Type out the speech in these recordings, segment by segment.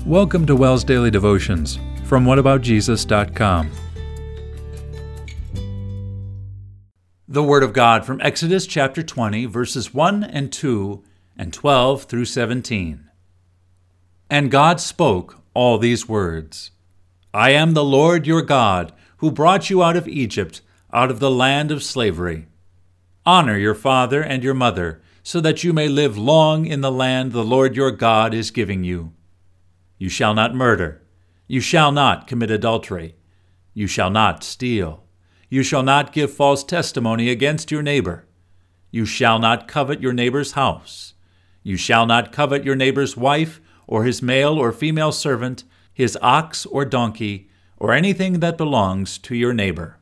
Welcome to WELS Daily Devotions from whataboutjesus.com. The Word of God from Exodus chapter 20, verses 1 and 2 and 12 through 17. And God spoke all these words, I am the Lord your God, who brought you out of Egypt, out of the land of slavery. Honor your father and your mother, so that you may live long in the land the Lord your God is giving you. You shall not murder. You shall not commit adultery. You shall not steal. You shall not give false testimony against your neighbor. You shall not covet your neighbor's house. You shall not covet your neighbor's wife, or his male or female servant, his ox or donkey, or anything that belongs to your neighbor.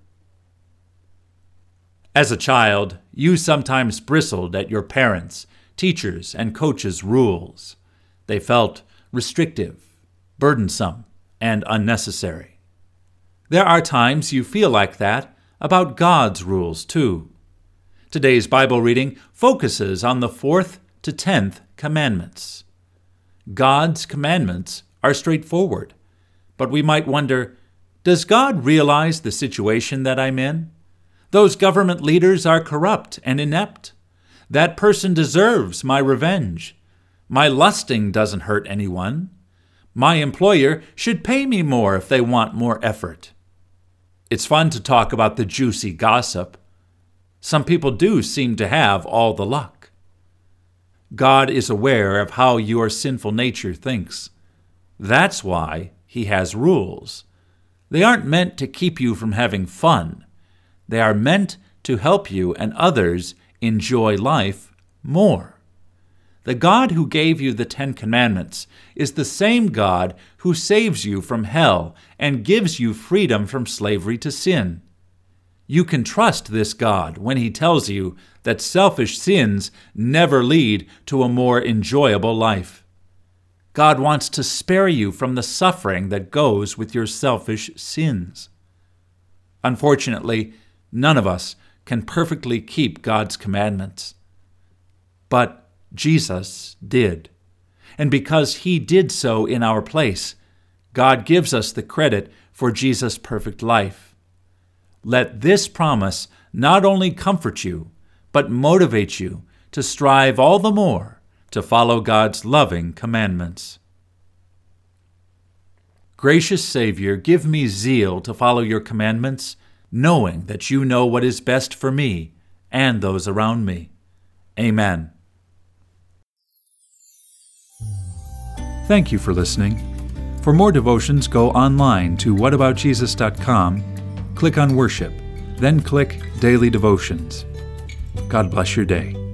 As a child, you sometimes bristled at your parents, teachers, and coaches' rules. They felt restrictive, burdensome, and unnecessary. There are times you feel like that about God's rules, too. Today's Bible reading focuses on the 4th to 10th commandments. God's commandments are straightforward, but we might wonder, does God realize the situation that I'm in? Those government leaders are corrupt and inept. That person deserves my revenge. My lusting doesn't hurt anyone. My employer should pay me more if they want more effort. It's fun to talk about the juicy gossip. Some people do seem to have all the luck. God is aware of how your sinful nature thinks. That's why He has rules. They aren't meant to keep you from having fun. They are meant to help you and others enjoy life more. The God who gave you the 10 Commandments is the same God who saves you from hell and gives you freedom from slavery to sin. You can trust this God when He tells you that selfish sins never lead to a more enjoyable life. God wants to spare you from the suffering that goes with your selfish sins. Unfortunately, none of us can perfectly keep God's commandments. But Jesus did. And because He did so in our place, God gives us the credit for Jesus' perfect life. Let this promise not only comfort you, but motivate you to strive all the more to follow God's loving commandments. Gracious Savior, give me zeal to follow your commandments, knowing that you know what is best for me and those around me. Amen. Thank you for listening. For more devotions, go online to whataboutjesus.com, click on Worship, then click Daily Devotions. God bless your day.